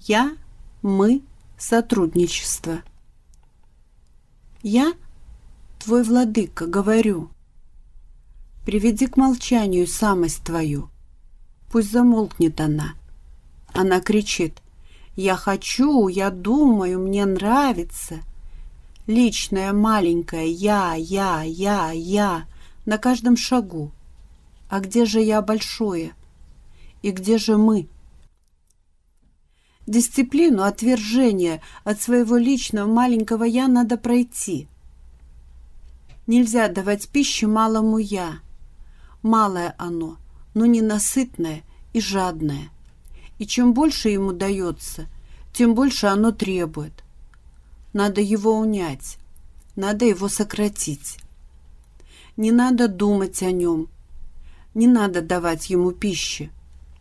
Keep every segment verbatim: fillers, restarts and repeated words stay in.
Я, мы, сотрудничество. Я, твой владыка, говорю. Приведи к молчанию самость твою. Пусть замолкнет она. Она кричит: я хочу, я думаю, мне нравится. Личное, маленькое я, я, я, я на каждом шагу. А где же я большое? И где же мы? Дисциплину отвержения от своего личного маленького «я» надо пройти. Нельзя давать пищу малому «я». Малое оно, но ненасытное и жадное. И чем больше ему дается, тем больше оно требует. Надо его унять, надо его сократить. Не надо думать о нем, не надо давать ему пищи.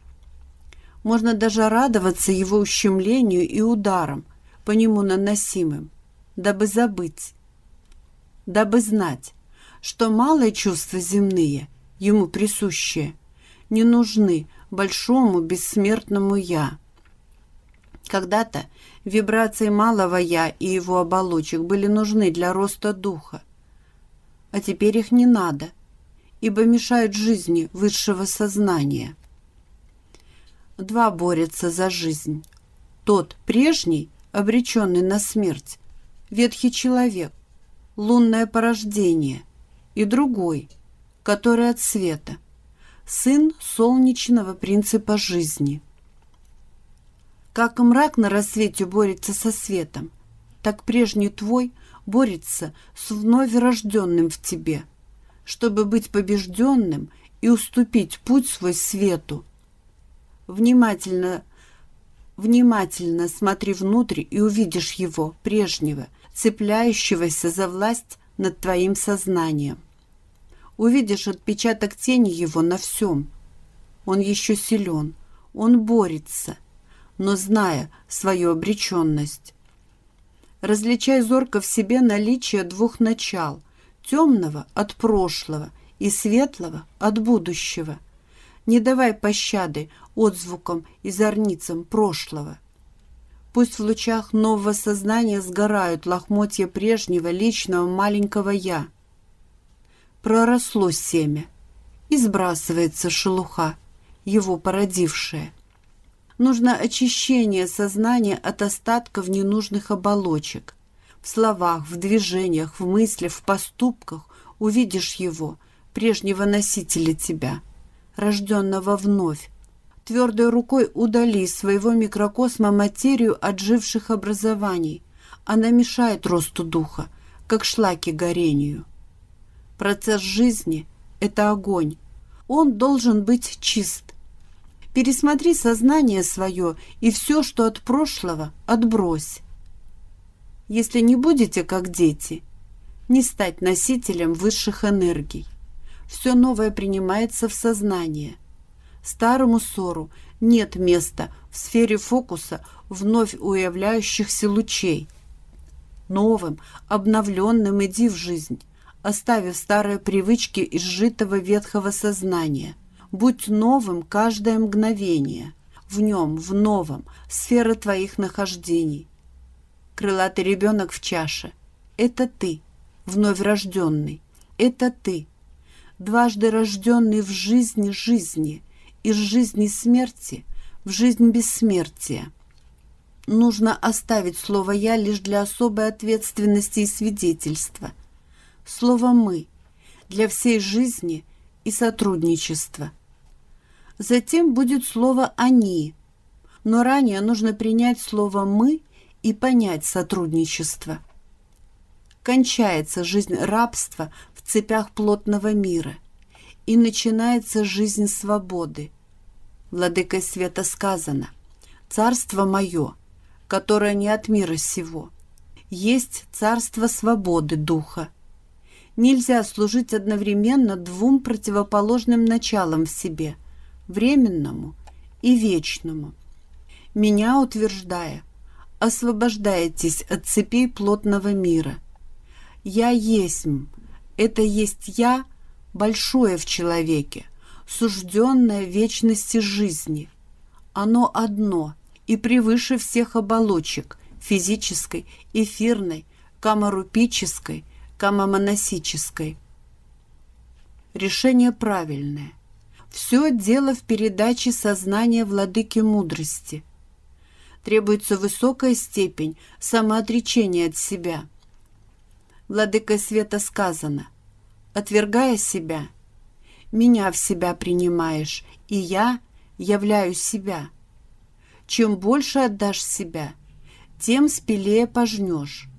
Можно даже радоваться его ущемлению и ударам, по нему наносимым, дабы забыть, дабы знать, что малые чувства земные, ему присущие, не нужны большому бессмертному «я». Когда-то вибрации малого «я» и его оболочек были нужны для роста духа, а теперь их не надо, ибо мешают жизни высшего сознания. Два борются за жизнь. Тот прежний, обреченный на смерть, ветхий человек, лунное порождение, и другой, который от света, сын солнечного принципа жизни. Как мрак на рассвете борется со светом, так прежний твой борется с вновь рожденным в тебе, чтобы быть побежденным и уступить путь свой свету. Внимательно, внимательно смотри внутрь и увидишь его, прежнего, цепляющегося за власть над твоим сознанием. Увидишь отпечаток тени его на всем. Он еще силен, он борется, но зная свою обреченность. Различай зорко в себе наличие двух начал, темного от прошлого и светлого от будущего. Не давай пощады отзвукам и зорницам прошлого. Пусть в лучах нового сознания сгорают лохмотья прежнего личного маленького «я». Проросло семя, и сбрасывается шелуха, его породившая. Нужно очищение сознания от остатков ненужных оболочек. В словах, в движениях, в мыслях, в поступках увидишь его, прежнего носителя тебя, рожденного вновь. Твердой рукой удали из своего микрокосма материю отживших образований. Она мешает росту духа, как шлаки горению. Процесс жизни — это огонь. Он должен быть чист. Пересмотри сознание свое и все, что от прошлого, отбрось. Если не будете как дети, не стать носителем высших энергий. Все новое принимается в сознание. Старому ссору нет места в сфере фокуса вновь уявляющихся лучей. Новым, обновленным иди в жизнь, оставив старые привычки изжитого ветхого сознания. Будь новым каждое мгновение. В нем, в новом, сфера твоих нахождений. Крылатый ребенок в чаше — это ты, вновь рожденный. Это ты, дважды рожденный в жизни жизни, из жизни смерти в жизнь бессмертия. Нужно оставить слово «я» лишь для особой ответственности и свидетельства. Слово «мы» для всей жизни и сотрудничества. Затем будет слово «они», но ранее нужно принять слово «мы» и понять сотрудничество. Кончается жизнь рабства в цепях плотного мира, и начинается жизнь свободы. Владыкой света сказано: «Царство мое, которое не от мира сего, есть царство свободы духа». Нельзя служить одновременно двум противоположным началам в себе, временному и вечному. Меня утверждая, освобождаетесь от цепей плотного мира. Я есмь, это есть я, большое в человеке, сужденное вечности жизни. Оно одно, и превыше всех оболочек физической, эфирной, камарупической, камамонасической. Решение правильное. Все дело в передаче сознания владыки мудрости. Требуется высокая степень самоотречения от себя. Владыкой света сказано: отвергая себя, меня в себя принимаешь, и я являю себя. Чем больше отдашь себя, тем спелее пожнешь.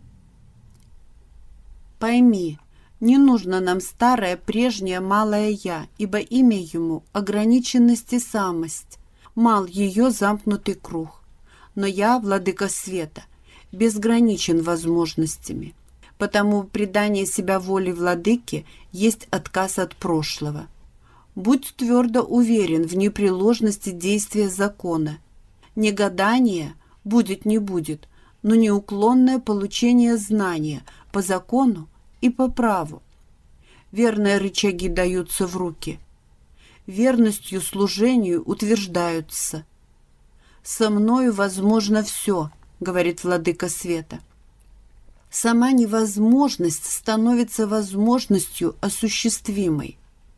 Пойми, не нужно нам старое, прежнее малое «я», ибо имя ему — ограниченность и самость, мал ее замкнутый круг. Но я, владыка света, безграничен возможностями, потому предание себя воле владыки есть отказ от прошлого. Будь твердо уверен в непреложности действия закона. Негадание будет не будет, но неуклонное получение знания по закону и по праву. Верные рычаги даются в руки. Верностью служению утверждаются. «Со мною возможно все», — говорит владыка света. Сама невозможность становится возможностью осуществимой.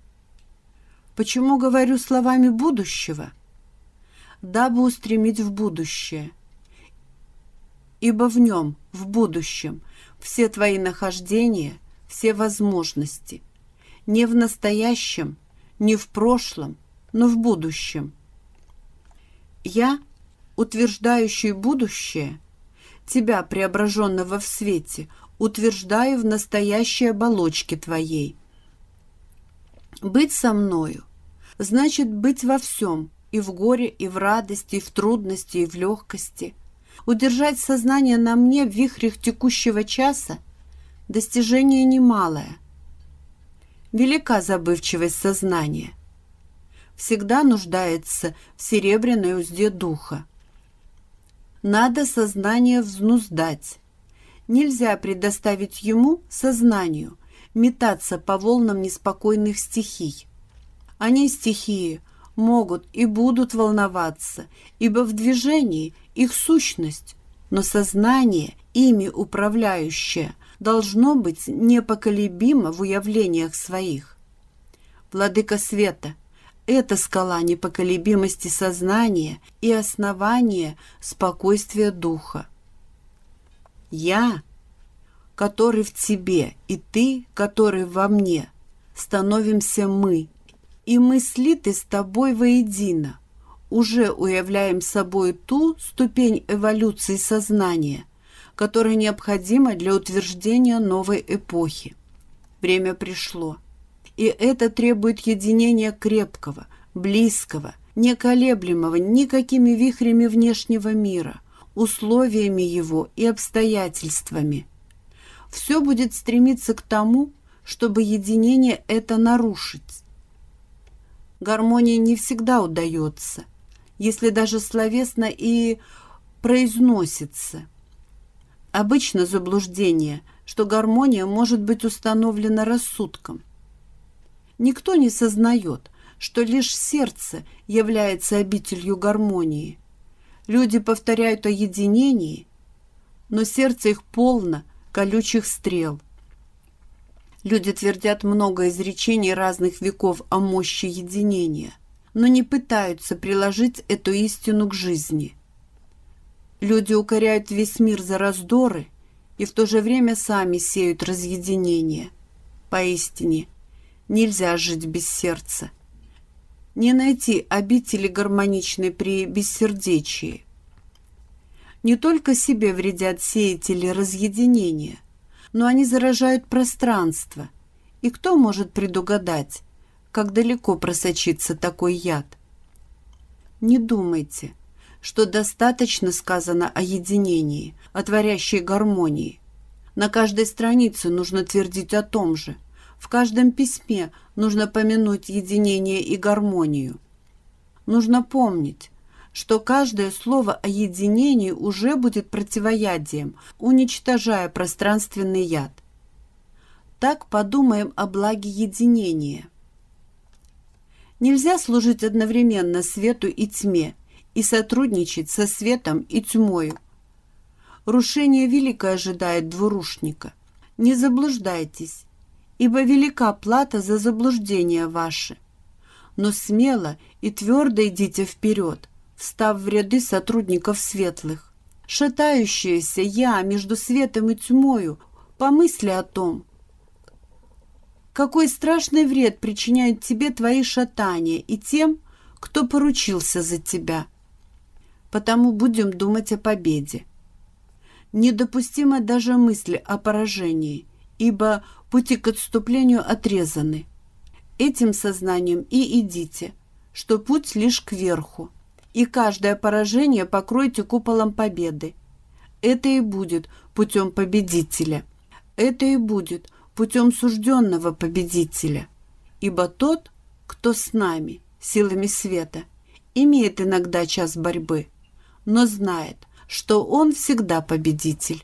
Почему говорю словами будущего? Дабы устремить в будущее. Ибо в нем, в будущем, все твои нахождения, все возможности. Не в настоящем, не в прошлом, но в будущем. Я, утверждающий будущее, тебя, преображенного в свете, утверждаю в настоящей оболочке твоей. Быть со мною значит быть во всем, и в горе, и в радости, и в трудности, и в легкости. Удержать сознание на мне в вихрях текущего часа – достижение немалое. Велика забывчивость сознания. Всегда нуждается в серебряной узде духа. Надо сознание взнуздать. Нельзя предоставить ему, сознанию, метаться по волнам неспокойных стихий. Они, стихии, могут и будут волноваться, ибо в движении их сущность, но сознание, ими управляющее, должно быть непоколебимо в уявлениях своих. Владыка света — это скала непоколебимости сознания и основание спокойствия духа. Я, который в тебе, и ты, который во мне, становимся мы, и мы слиты с тобой воедино, уже уявляем собой ту ступень эволюции сознания, которая необходима для утверждения новой эпохи. Время пришло, и это требует единения крепкого, близкого, неколеблемого никакими вихрями внешнего мира, условиями его и обстоятельствами. Все будет стремиться к тому, чтобы единение это нарушить. Гармония не всегда удается, если даже словесно и произносится. Обычно заблуждение, что гармония может быть установлена рассудком. Никто не сознает, что лишь сердце является обителью гармонии. Люди повторяют о единении, но сердце их полно колючих стрел. Люди твердят много изречений разных веков о мощи единения, но не пытаются приложить эту истину к жизни. Люди укоряют весь мир за раздоры и в то же время сами сеют разъединение. Поистине, нельзя жить без сердца. Не найти обители гармоничной при бессердечии. Не только себе вредят сеятели разъединения, но они заражают пространство. И кто может предугадать, как далеко просочится такой яд? Не думайте, что достаточно сказано о единении, о творящей гармонии. На каждой странице нужно твердить о том же. В каждом письме нужно помянуть единение и гармонию. Нужно помнить, что каждое слово о единении уже будет противоядием, уничтожая пространственный яд. Так подумаем о благе единения. Нельзя служить одновременно свету и тьме, и сотрудничать со светом и тьмою. Рушение великое ожидает двурушника. Не заблуждайтесь, ибо велика плата за заблуждение ваше. Но смело и твердо идите вперед, встав в ряды сотрудников светлых. Шатающееся я между светом и тьмою, помысли о том, какой страшный вред причиняют тебе твои шатания и тем, кто поручился за тебя. Потому будем думать о победе. Недопустима даже мысль о поражении, ибо пути к отступлению отрезаны. Этим сознанием и идите, что путь лишь кверху, и каждое поражение покройте куполом победы. Это и будет путем победителя. Это и будет путем сужденного победителя. Ибо тот, кто с нами, силами света, имеет иногда час борьбы, но знает, что он всегда победитель.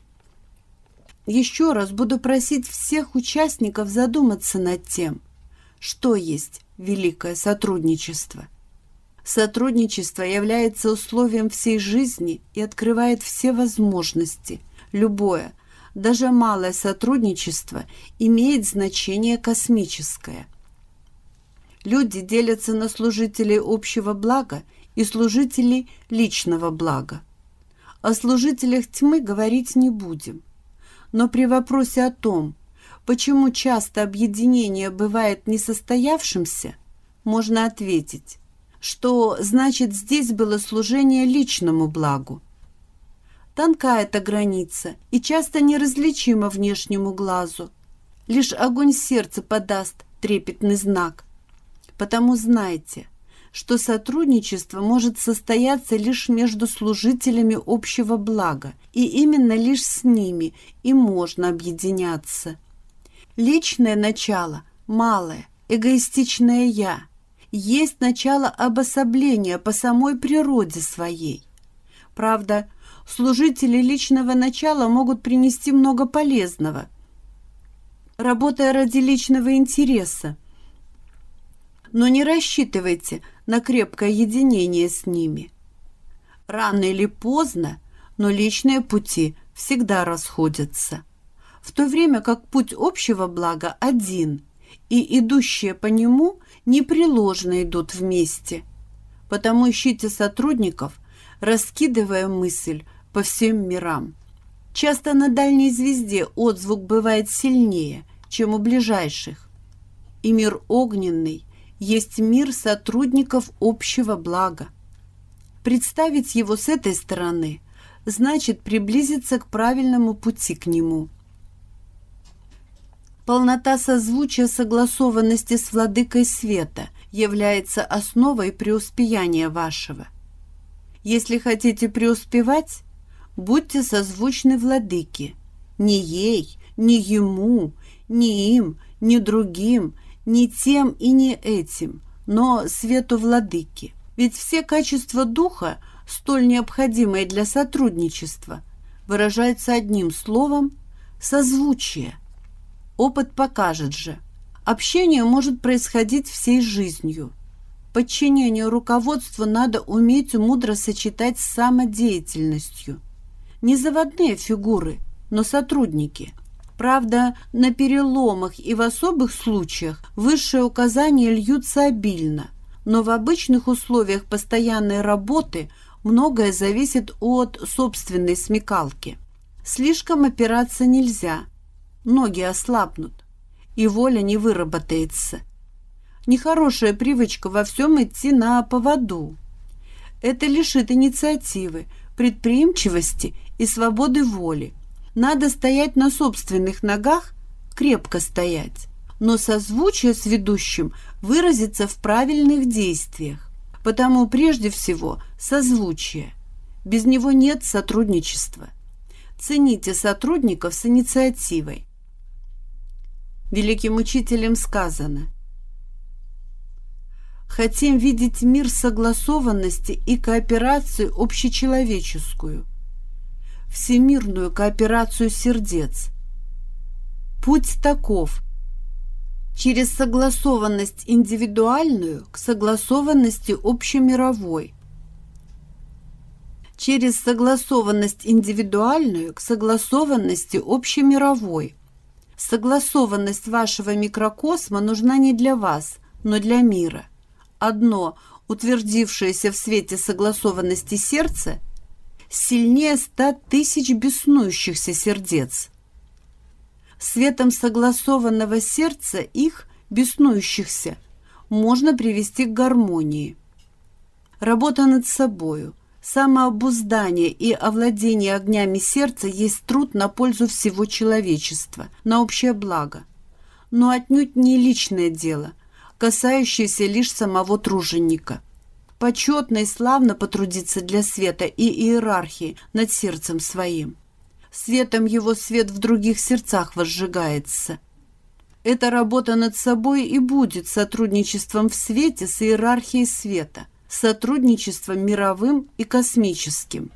Еще раз буду просить всех участников задуматься над тем, что есть великое сотрудничество. Сотрудничество является условием всей жизни и открывает все возможности. Любое, даже малое сотрудничество имеет значение космическое. Люди делятся на служителей общего блага и служителей личного блага. О служителях тьмы говорить не будем. Но при вопросе о том, почему часто объединение бывает несостоявшимся, можно ответить, что значит здесь было служение личному благу. Тонка эта граница и часто неразличима внешнему глазу. Лишь огонь сердца подаст трепетный знак. Потому знайте, что сотрудничество может состояться лишь между служителями общего блага, и именно лишь с ними и можно объединяться. Личное начало, малое, эгоистичное «я», есть начало обособления по самой природе своей. Правда, служители личного начала могут принести много полезного, работая ради личного интереса. Но не рассчитывайте на крепкое единение с ними. Рано или поздно, но личные пути всегда расходятся, в то время как путь общего блага один, и идущие по нему непреложно идут вместе. Потому ищите сотрудников, раскидывая мысль по всем мирам. Часто на дальней звезде отзвук бывает сильнее, чем у ближайших. И мир огненный есть мир сотрудников общего блага. Представить его с этой стороны значит приблизиться к правильному пути к нему. Полнота созвучия согласованности с владыкой света является основой преуспеяния вашего. Если хотите преуспевать, будьте созвучны владыке. Ни ей, ни ему, ни им, ни другим, ни тем и не этим, но свету владыки. Ведь все качества духа, столь необходимые для сотрудничества, выражаются одним словом – созвучие. Опыт покажет же, общение может происходить всей жизнью. Подчинение руководству надо уметь мудро сочетать с самодеятельностью. Не заводные фигуры, но сотрудники. Правда, на переломах и в особых случаях высшие указания льются обильно, но в обычных условиях постоянной работы многое зависит от собственной смекалки. Слишком опираться нельзя, ноги ослабнут, и воля не выработается. Нехорошая привычка во всем идти на поводу. Это лишит инициативы, предприимчивости и свободы воли. Надо стоять на собственных ногах, крепко стоять, но созвучие с ведущим выразится в правильных действиях. Потому прежде всего созвучие. Без него нет сотрудничества. Цените сотрудников с инициативой. Великим учителем сказано: хотим видеть мир согласованности и кооперацию общечеловеческую, всемирную кооперацию сердец. Путь таков: через согласованность индивидуальную к согласованности общемировой. через согласованность индивидуальную к согласованности общемировой. Согласованность вашего микрокосма нужна не для вас, но для мира. Одно, утвердившееся в свете согласованности сердце, сильнее ста тысяч беснующихся сердец. Светом согласованного сердца их, беснующихся, можно привести к гармонии. Работа над собою, самообуздание и овладение огнями сердца есть труд на пользу всего человечества, на общее благо, но отнюдь не личное дело, касающееся лишь самого труженика. Почетно и славно потрудиться для света и иерархии над сердцем своим. Светом его свет в других сердцах возжигается. Эта работа над собой и будет сотрудничеством в свете с иерархией света, сотрудничеством мировым и космическим.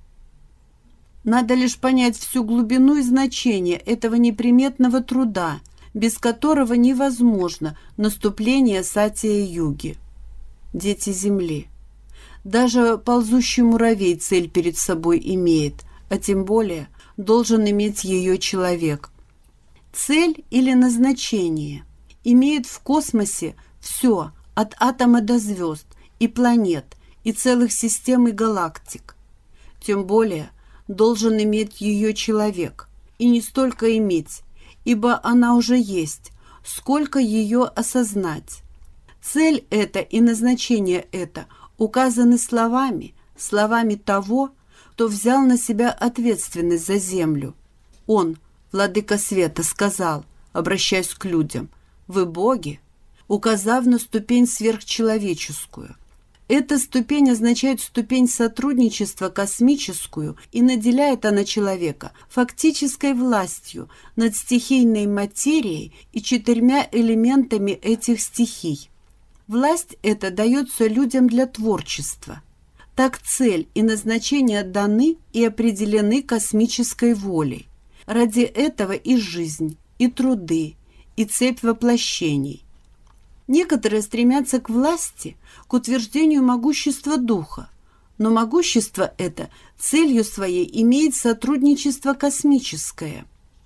Надо лишь понять всю глубину и значение этого неприметного труда, без которого невозможно наступление Сатья-юги. Дети Земли. Даже ползущий муравей цель перед собой имеет, а тем более должен иметь ее человек. Цель или назначение имеет в космосе все, от атома до звезд, и планет, и целых систем и галактик. Тем более должен иметь ее человек, и не столько иметь, ибо она уже есть, сколько ее осознать. Цель эта и назначение это указаны словами, словами того, кто взял на себя ответственность за землю. Он, Владыка Света, сказал, обращаясь к людям: «Вы боги», указав на ступень сверхчеловеческую. Эта ступень означает ступень сотрудничества космическую, и наделяет она человека фактической властью над стихийной материей и четырьмя элементами этих стихий. Власть эта дается людям для творчества. Так цель и назначение даны и определены космической волей. Ради этого и жизнь, и труды, и цепь воплощений. Некоторые стремятся к власти, к утверждению могущества духа, но могущество это целью своей имеет сотрудничество космическое.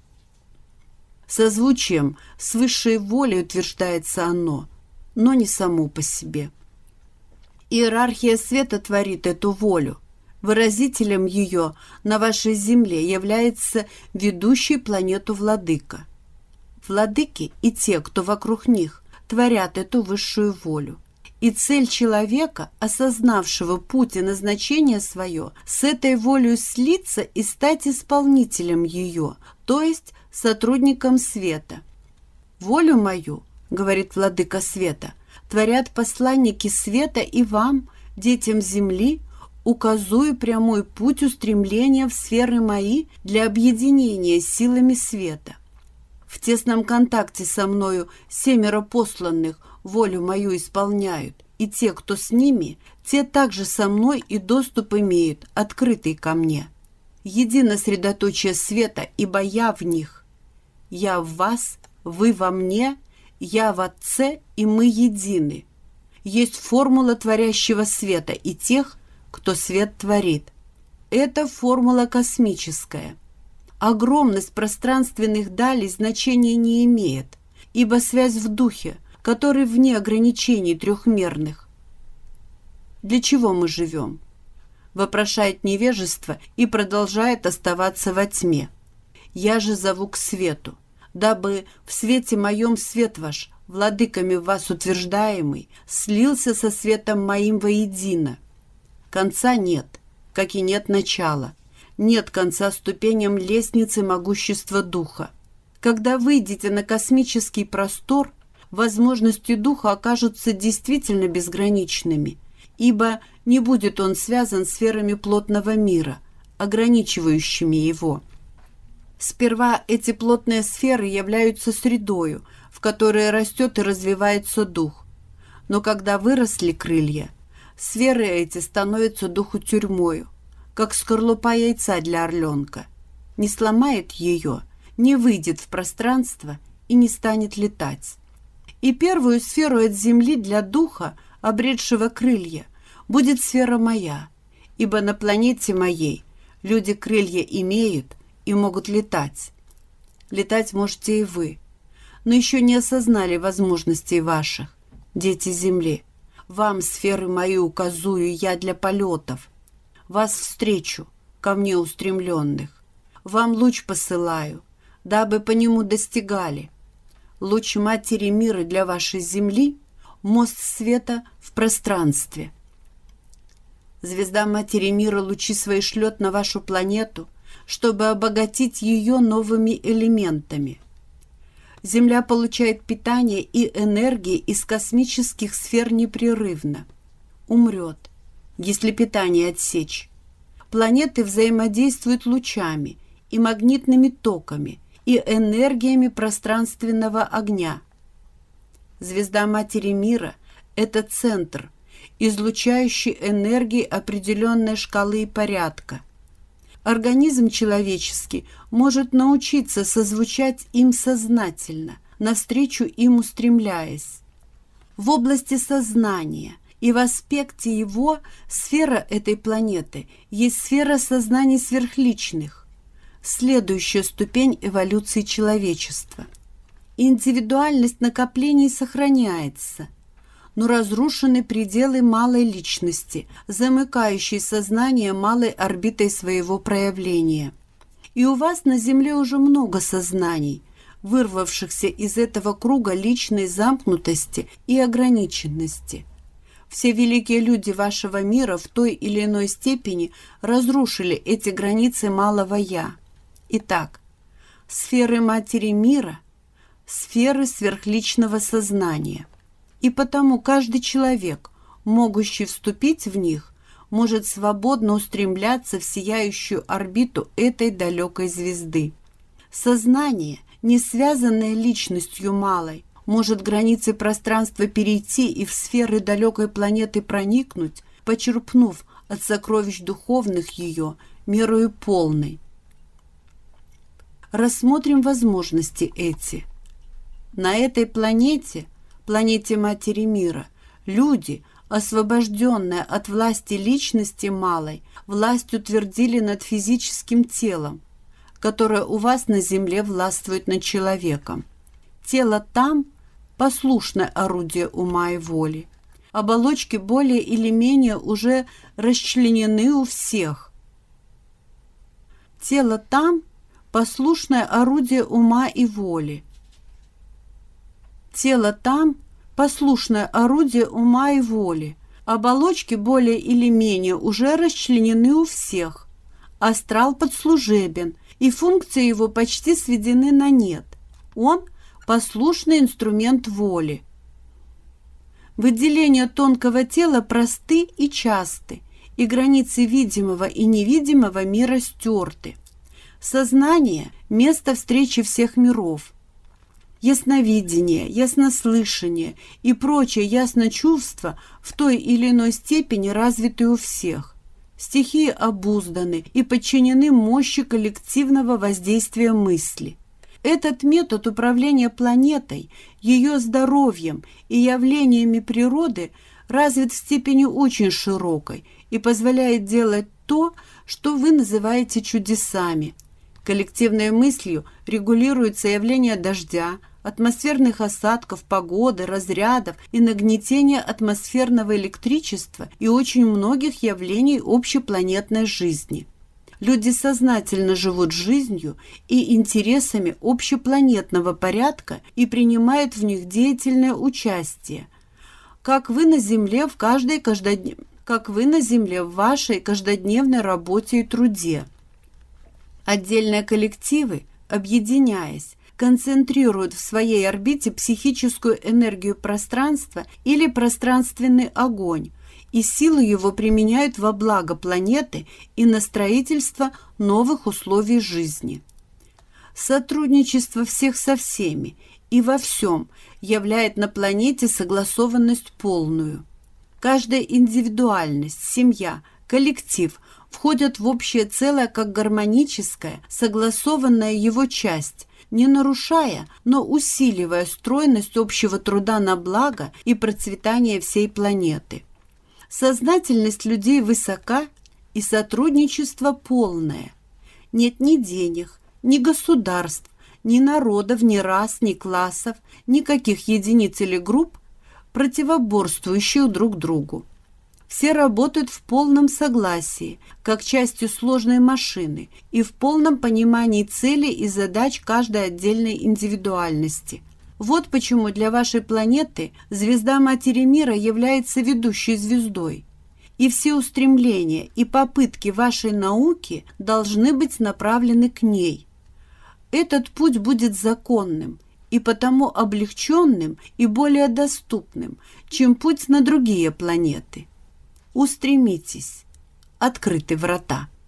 Созвучием с высшей волей утверждается оно, но не само по себе. Иерархия света творит эту волю. Выразителем ее на вашей земле является ведущий планету Владыка. Владыки и те, кто вокруг них, творят эту высшую волю. И цель человека, осознавшего путь и назначение свое, с этой волей слиться и стать исполнителем ее, то есть сотрудником света. «Волю мою, — говорит Владыка Света, — творят посланники света и вам, детям земли, указую прямой путь устремления в сферы мои для объединения силами света. В тесном контакте со мною семеро посланных волю мою исполняют, и те, кто с ними, те также со мной и доступ имеют, открытый ко мне. Едино средоточие света, ибо я в них. Я в вас, вы во мне, я в Отце, и мы едины. Есть формула творящего света и тех, кто свет творит. Это формула космическая. Огромность пространственных далей значения не имеет, ибо связь в духе, который вне ограничений трехмерных. Для чего мы живем? Вопрошает невежество и продолжает оставаться во тьме. Я же зову к свету, дабы в свете моем свет ваш, владыками в вас утверждаемый, слился со светом моим воедино. Конца нет, как и нет начала. Нет конца ступеням лестницы могущества духа. Когда выйдете на космический простор, возможности духа окажутся действительно безграничными, ибо не будет он связан с сферами плотного мира, ограничивающими его. Сперва эти плотные сферы являются средою, в которой растет и развивается дух. Но когда выросли крылья, сферы эти становятся духу тюрьмою, как скорлупа яйца для орленка. Не сломает ее, не выйдет в пространство и не станет летать. И первую сферу от земли для духа, обретшего крылья, будет сфера моя, ибо на планете моей люди крылья имеют и могут летать. Летать можете и вы, но еще не осознали возможностей ваших, дети Земли. Вам сферы мои указую я для полетов. Вас встречу, ко мне устремленных. Вам луч посылаю, дабы по нему достигали. Луч Матери Мира для вашей Земли — мост света в пространстве. Звезда Матери Мира лучи свои шлет на вашу планету, чтобы обогатить ее новыми элементами. Земля получает питание и энергии из космических сфер непрерывно. Умрет, если питание отсечь. Планеты взаимодействуют лучами и магнитными токами и энергиями пространственного огня. Звезда Матери Мира — это центр, излучающий энергии определенной шкалы и порядка. Организм человеческий может научиться созвучать им сознательно, навстречу им устремляясь. В области сознания и в аспекте его сфера этой планеты есть сфера сознаний сверхличных, следующая ступень эволюции человечества. Индивидуальность накоплений сохраняется, но разрушены пределы малой личности, замыкающей сознание малой орбитой своего проявления. И у вас на Земле уже много сознаний, вырвавшихся из этого круга личной замкнутости и ограниченности. Все великие люди вашего мира в той или иной степени разрушили эти границы малого «я». Итак, сферы Матери Мира – сферы сверхличного сознания. И потому каждый человек, могущий вступить в них, может свободно устремляться в сияющую орбиту этой далекой звезды. Сознание, не связанное личностью малой, может границы пространства перейти и в сферы далекой планеты проникнуть, почерпнув от сокровищ духовных ее мерою полной. Рассмотрим возможности эти. На этой планете, планете Матери Мира, люди, освобожденные от власти личности малой, власть утвердили над физическим телом, которое у вас на Земле властвует над человеком. Тело там – послушное орудие ума и воли. Оболочки более или менее уже расчленены у всех. Тело там – послушное орудие ума и воли. Тело там – послушное орудие ума и воли. Оболочки более или менее уже расчленены у всех. Астрал подслужебен, и функции его почти сведены на нет. Он – послушный инструмент воли. Выделения тонкого тела просты и часты, и границы видимого и невидимого мира стерты. Сознание – место встречи всех миров. Ясновидение, яснослышание и прочее ясночувство в той или иной степени развиты у всех. Стихии обузданы и подчинены мощи коллективного воздействия мысли. Этот метод управления планетой, ее здоровьем и явлениями природы развит в степени очень широкой и позволяет делать то, что вы называете чудесами. Коллективной мыслью регулируется явление дождя, атмосферных осадков, погоды, разрядов и нагнетения атмосферного электричества и очень многих явлений общепланетной жизни. Люди сознательно живут жизнью и интересами общепланетного порядка и принимают в них деятельное участие. Как вы на Земле в каждой каждоднев... как вы на Земле в вашей каждодневной работе и труде. Отдельные коллективы, объединяясь, концентрируют в своей орбите психическую энергию пространства или пространственный огонь, и силу его применяют во благо планеты и на строительство новых условий жизни. Сотрудничество всех со всеми и во всем являет на планете согласованность полную. Каждая индивидуальность, семья, коллектив входят в общее целое как гармоническая, согласованная его часть, не нарушая, но усиливая стройность общего труда на благо и процветание всей планеты. Сознательность людей высока и сотрудничество полное. Нет ни денег, ни государств, ни народов, ни рас, ни классов, никаких единиц или групп, противоборствующих друг другу. Все работают в полном согласии, как частью сложной машины, и в полном понимании целей и задач каждой отдельной индивидуальности. Вот почему для вашей планеты звезда Матери Мира является ведущей звездой. И все устремления и попытки вашей науки должны быть направлены к ней. Этот путь будет законным и потому облегченным и более доступным, чем путь на другие планеты. Устремитесь. Открыты врата.